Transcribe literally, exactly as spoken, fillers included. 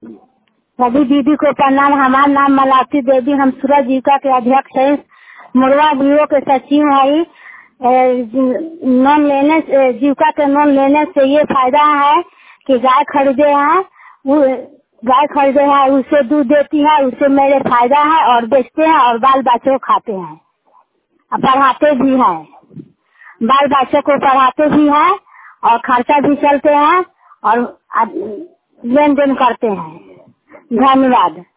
सभी दीदी को प्रणाम। हमारा नाम मलावती देवी, हम सूरज जीविका के अध्यक्ष है। मुड़वा बीओ के सचिव है। लोन लेने से, जीविका के लोन लेने से ये फायदा है कि गाय खरीदे हैं, वो गाय खरीदे हैं, उससे दूध देती है, उससे मेरे फायदा है, और बेचते हैं और बाल बच्चों को खाते हैं और पढ़ाते भी हैं। बाल बच्चों को पढ़ाते भी हैं और खर्चा भी चलते हैं और लेन देन करते हैं। धन्यवाद।